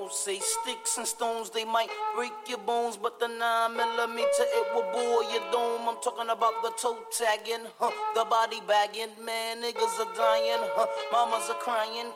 say sticks and stones, they might break your bones, but the 9mm, it will bore your dome. I'm talking about the toe tagging, the body bagging. Man, niggas are dying, mamas are crying.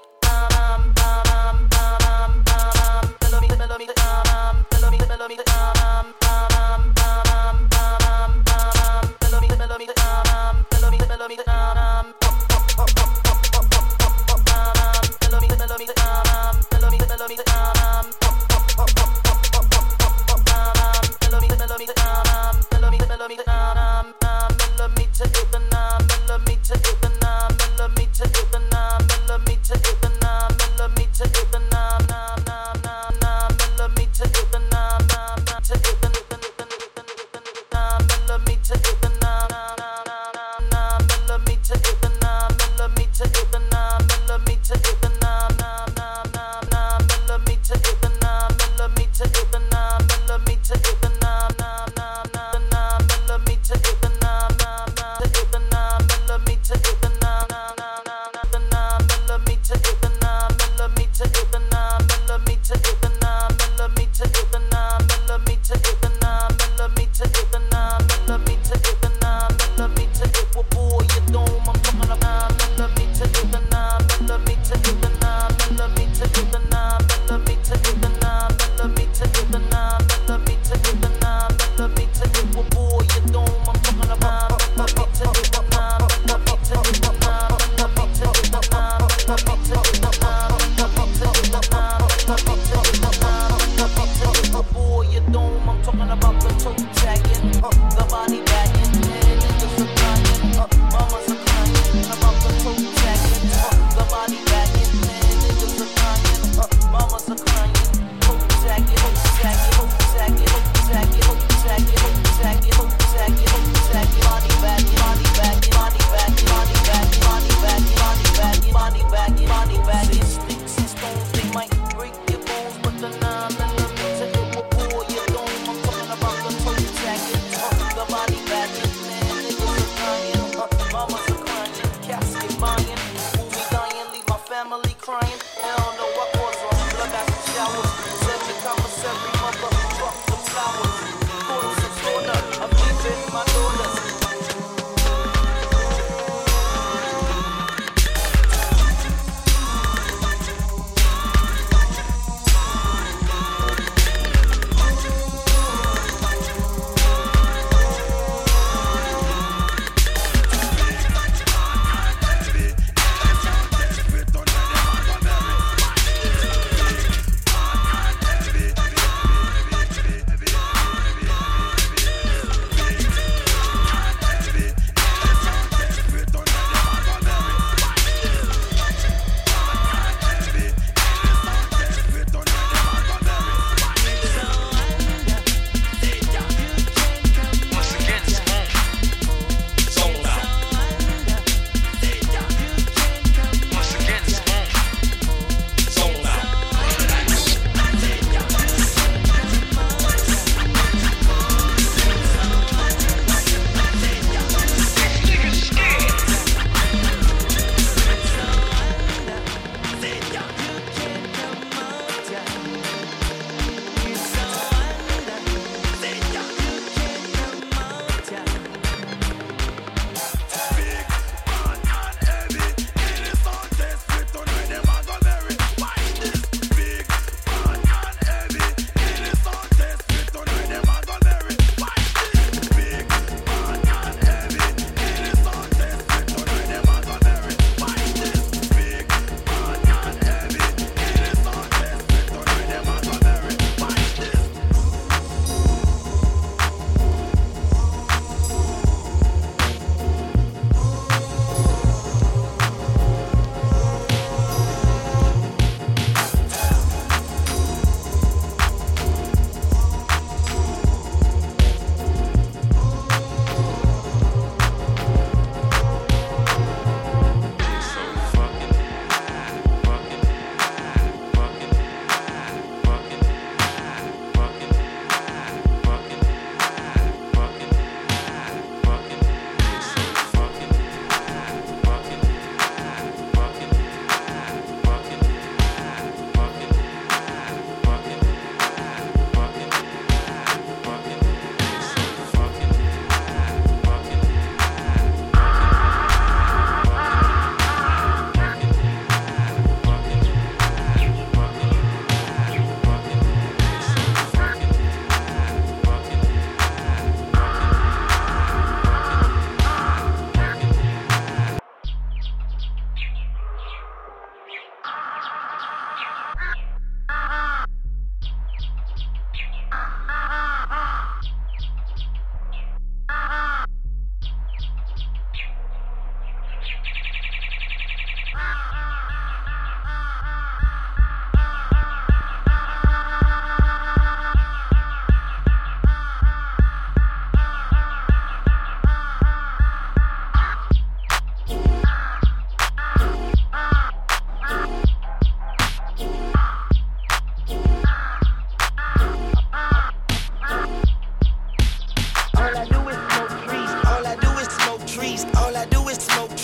Body back.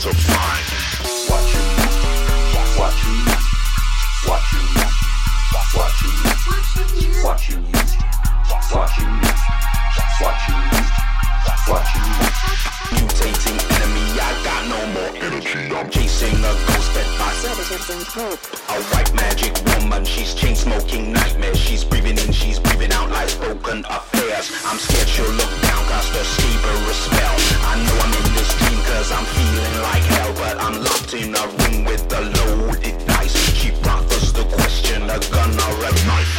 to find. Watch you, watch you, watch you, watch you, watch you, watch you, watch you, watch you. Mutating enemy, I got no more energy. I'm chasing a ghost that I a white magic woman, she's chain smoking nightmares. She's breathing in, she's breathing out like broken affairs. I'm scared she'll look down, cast a Saber spell. I know I'm in this dream cause I'm feeling like hell, but I'm locked in a room with the loaded dice. She proffers the question, a gun or a knife.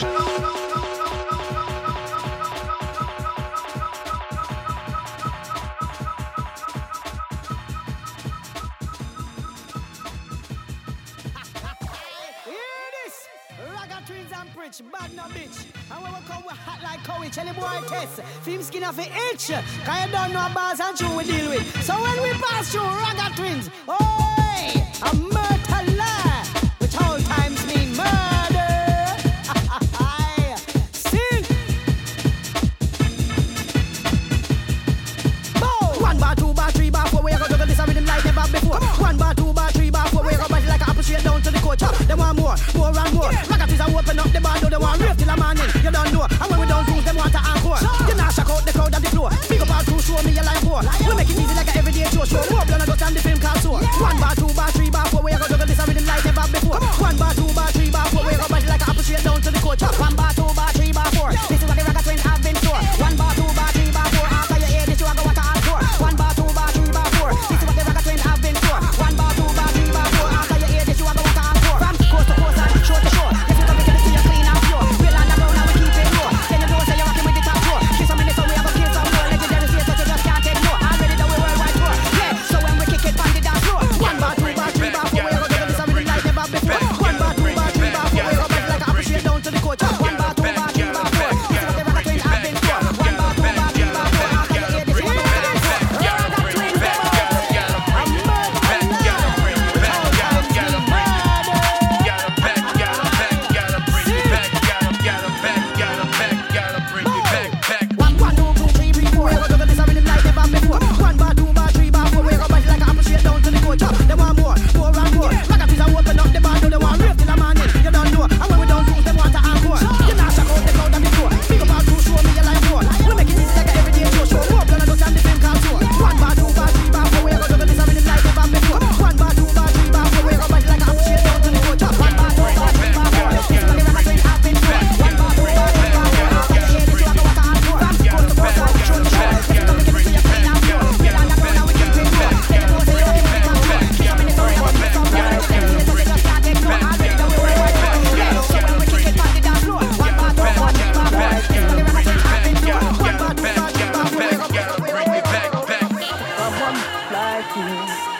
Bad no bitch. And when we come, we hot like courage. Any boy test. Film skin off the itch. Cause you don't know bars and true we deal with. So when we pass through Raga Twins, oi, a murder, which all times mean murder. Sing. Bow. 1 bar, 2 bar, 3 bar, 4. We are gonna juggle this rhythm like never before. 1 bar, 2 bar, 3 bar, 4. We are gonna bite like an apple straight down to the coach. They want more and more. Raga Twins are open up the bar, they want rave till the morning. You don't know. And when we don't lose, them want to encore. You not shock out the crowd on the floor. Big up all crew, show me your life war. We make it easy like an everyday show. More blood and dust and the film called so. 1 bar, 2 bar, 3 bar, 4. We are gonna juggle this rhythm like never before. 1 bar, 2 bar, 3 bar, 4. We are gonna bite like an apple straight down to the coach. 1 bar, 2 bar, 3 bar, 4. This is what the Raga Twins have been for. 1 bar, 2 bar, 3 bar, 4. After you hear this, you are gonna want to encore. 1 bar, 2 bar, 3 bar, 4. This is what the Raga Twins have been for. 1 bar, 2 bar, 3 bar, 4. After you hear this, you are gonna want to encore. From coast to coast and shore to shore. This is what we can see you clean and pure. We'll underground and we keep it raw. Then you know say you're rocking with the top floor. Kiss some minutes so we have a kill some more. Legendary face so you just can't ignore. Already the worldwide tour. Yeah, so when we kick it on the dance floor. 1 bar, 2 bar, 3 bar, 4. We are gonna do this rhythm like never before. 1 bar, 2 bar, 3 bar, 4. We are gonna bite like an apple straight down to the coach. 1 bar, 2 bar, 3 bar, 4. This is what the Raga Twins have been for. 1 bar, 2 bar, 3 bar, 4. After you hear this, you are gonna want to encore. Raga Twins, they want more and more. Raga Twins are open up the bar, they want rave till the morning. You don't know. And when we don't lose, them want to encore. You not shock out the crowd on the floor. Big up all crew, show me your life war. We make it easy like an everyday show. More blood and dust and the film called so. 1 bar, 2 bar, 3 bar, 4. We are gonna juggle this rhythm like never before. 1 bar, 2 bar, 3 bar, 4. We are gonna bite like an apple straight down to the coach. 1 bar, 2 bar, 3 bar, 4. This is what the Raga Twins have been for. 1 bar, 2 bar, 3 bar, 4. After you hear this, you are gonna want to encore. From coast to coast and shore to shore. This is what we can see you clean and pure. We'll underground and we keep it raw. Then you know say you're rocking with the top floor. Kiss some minutes so we have a kill some more. Legendary face so you just can't ignore. Already the worldwide tour. Yeah, so when we kick it on the dance floor. 1 bar, 2 bar, 3 bar, 4. This is what the Raga Twins have been for. 1 bar, 2 bar, 3 bar, 4. We're gonna Someone like you.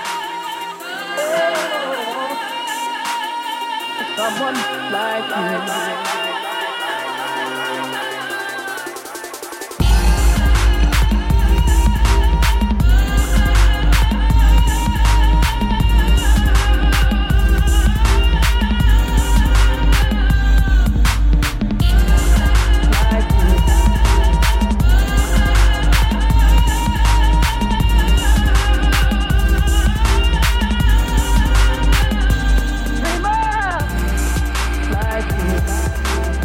Someone like you. Like you.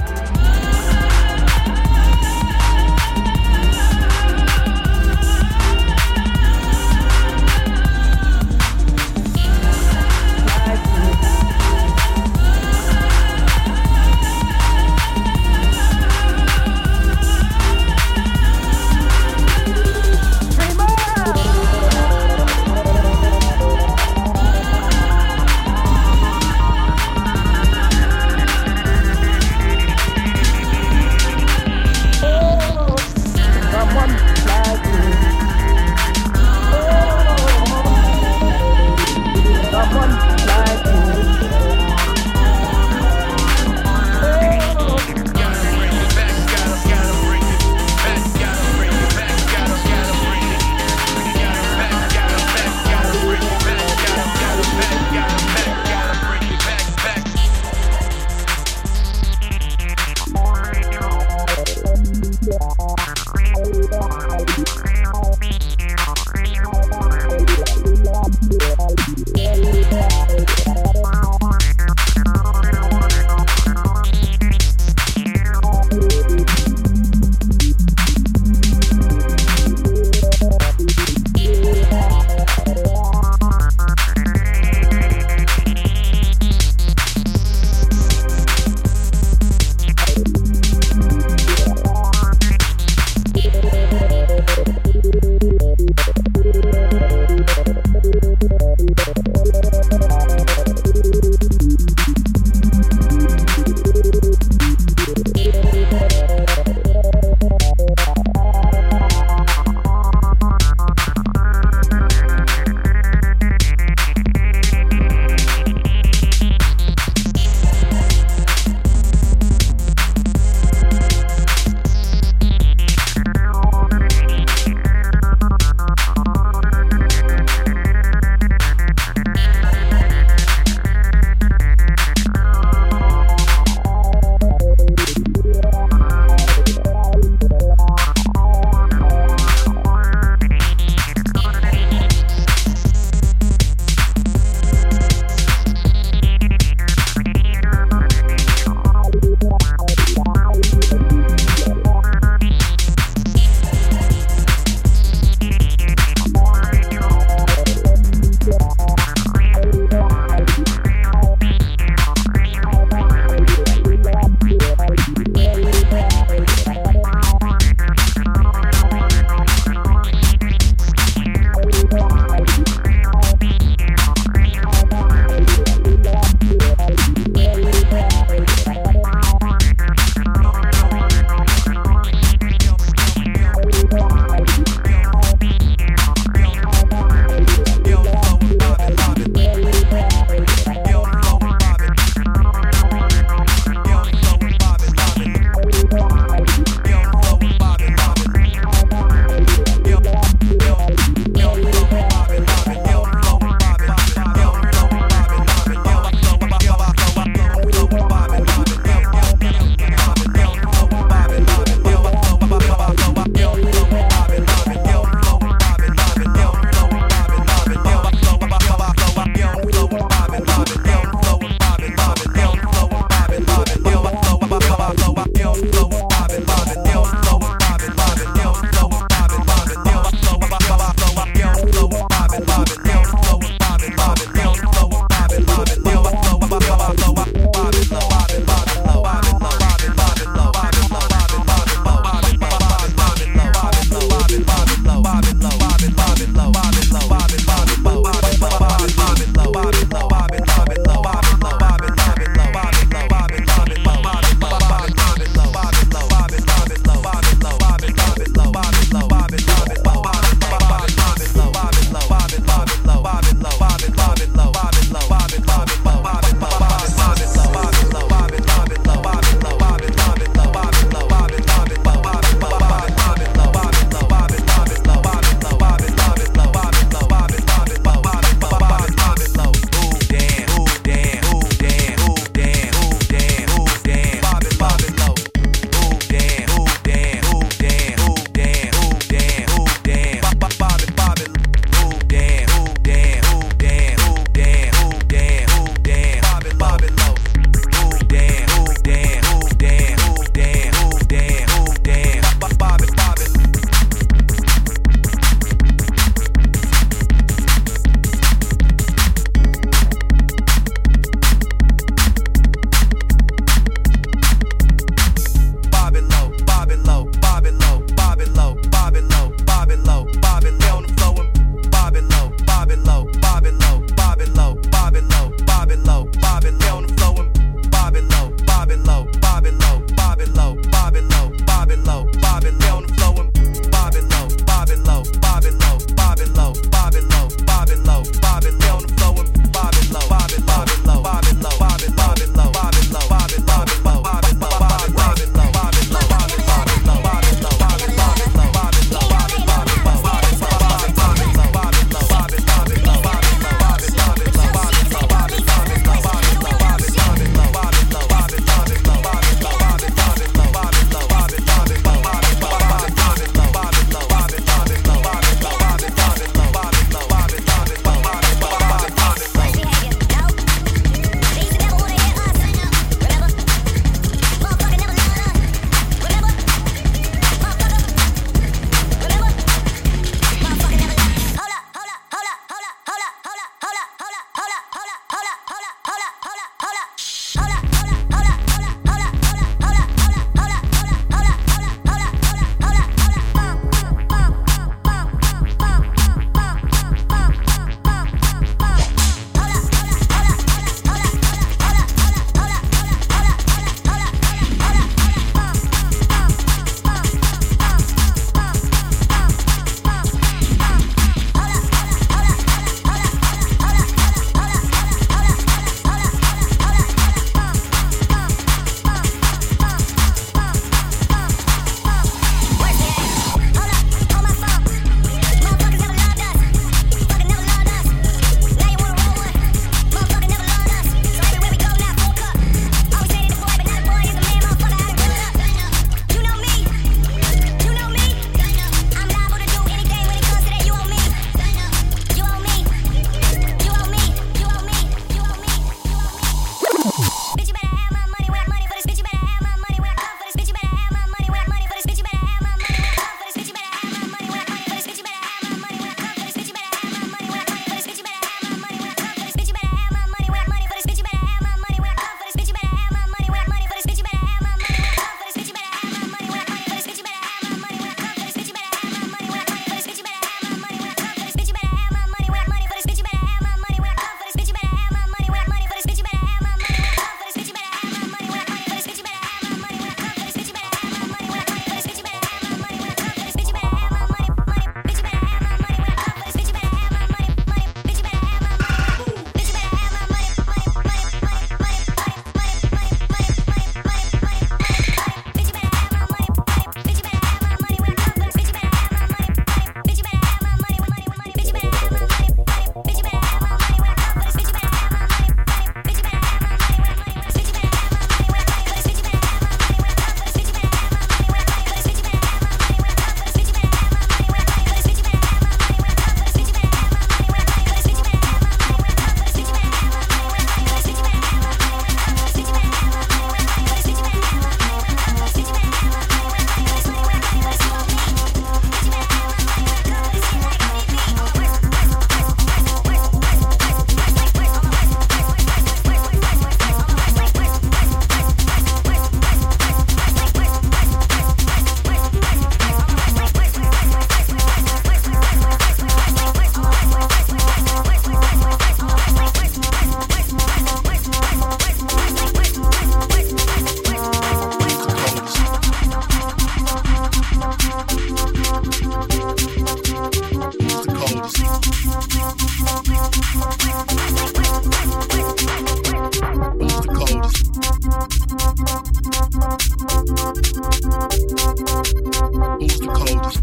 Who's the coldest?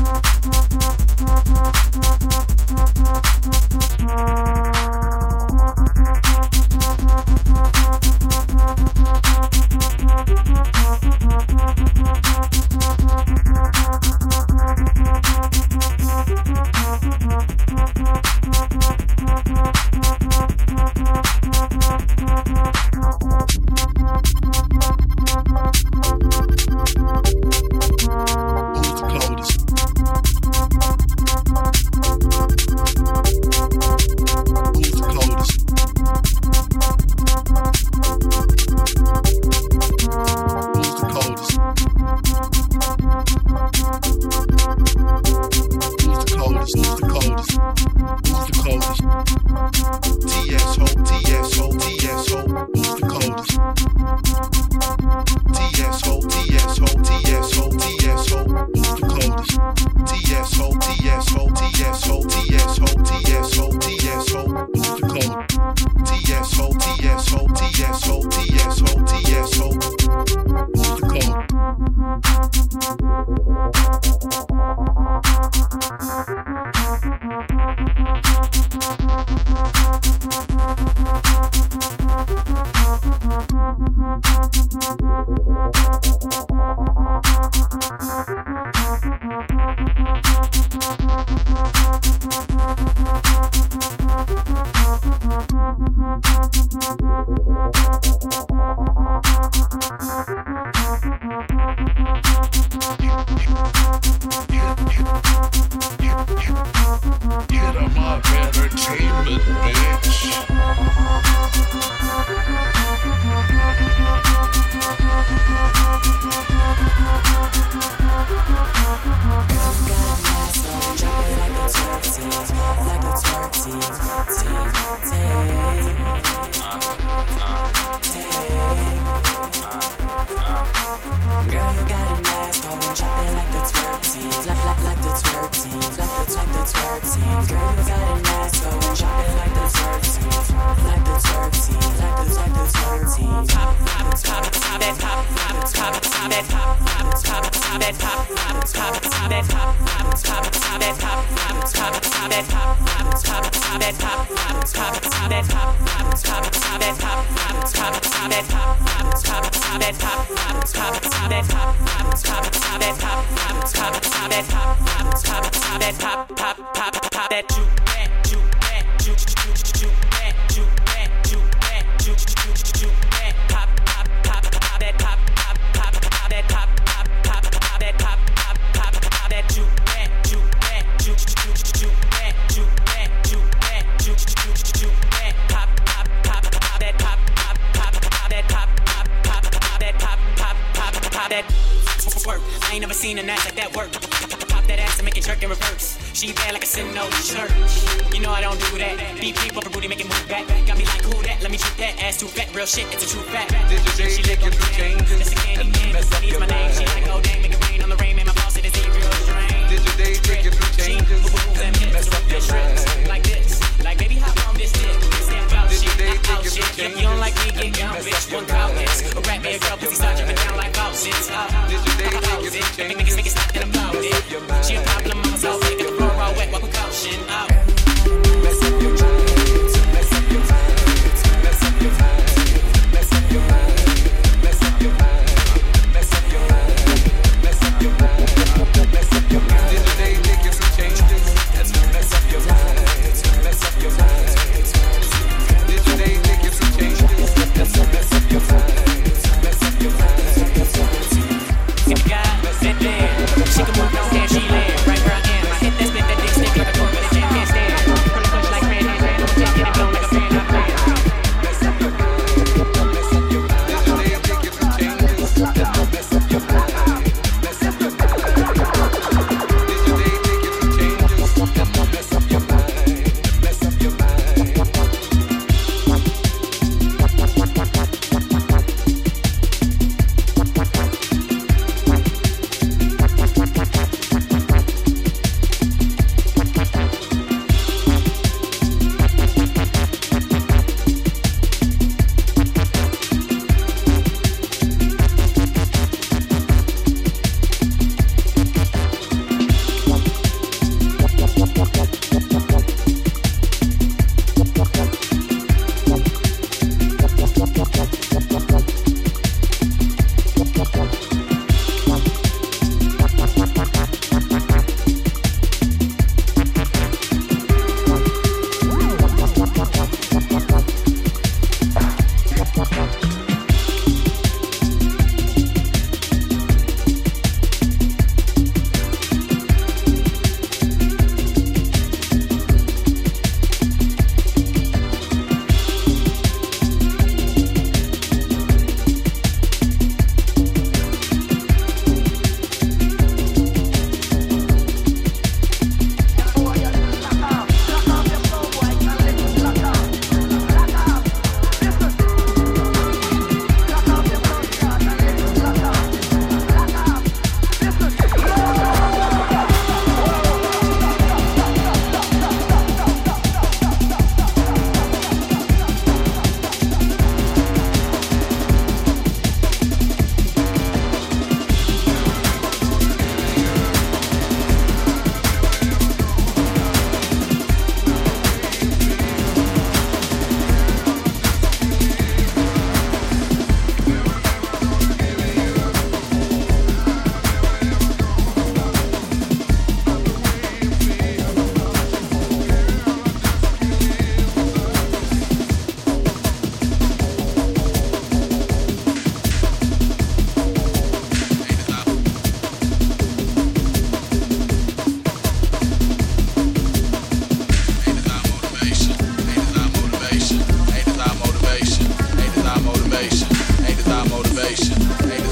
I ain't never seen a ass like that work. Pop that ass and make it jerk in reverse. She bad like a sin no church. You know I don't do that. Beep beep up her booty, make it move back. Got me like who that? Let me shoot that ass too fat. Real shit, it's a true fact. She lick up the changes. That's a candy man. Needs my name. She like oh dang, make it rain on the rain. Man, my boss said it's ain't real strange. Did your day take you through changes? Mess up your mind. Like this. Like baby, hop on this dick. Step out shit. Out shit. If you don't like me, get down, bitch. One cow ass. A rap me a girl, pussy start jumping down like houses. Did your day take you through changes? Make it stop and about it. She a problem, I'm so big. Roll raw wet, walk with caution. Mess up your mind. Mess up your mind. Mess up your mind. Mess up your mind. Mess up your mind. Mess up your mind. Mess up your mind. Mess up your mind. Did your day take you through changes? Mess up your mind. Mess up your mind. Did your day take you through changes? Mess up your mind. Mess up your mind.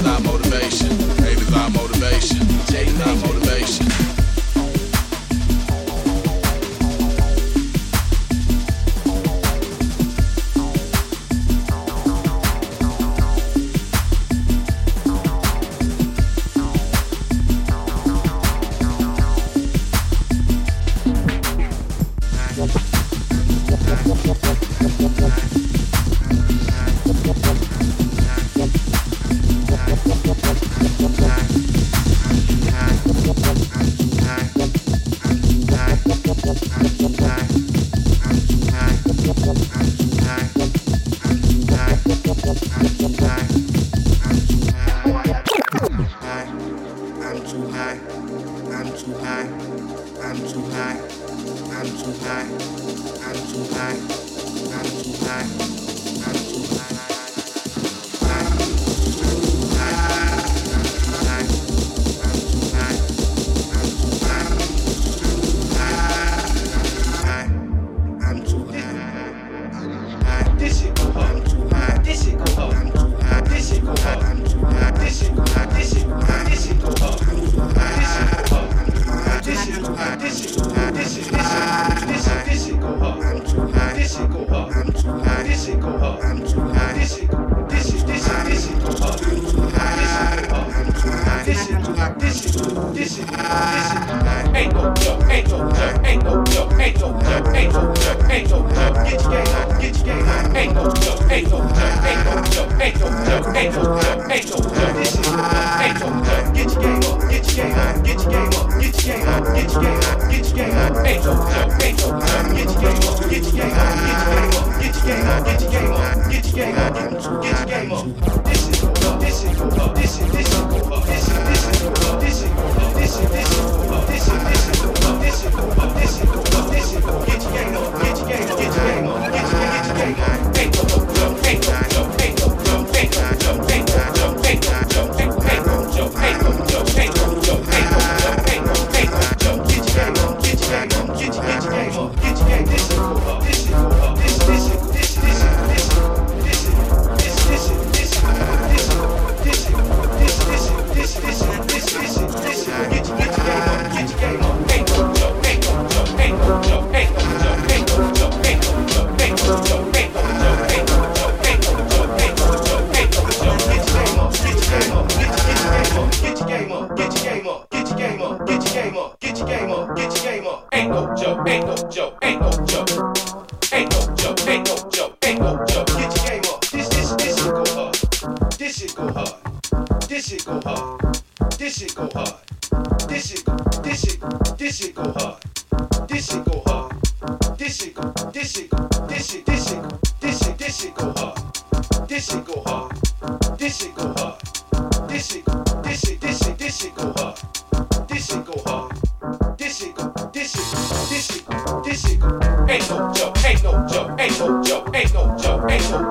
our motivation. Aim is our motivation. Aim is our motivation. Ain't no joke, ain't no joke, ain't no joke, ain't no joke, ain't no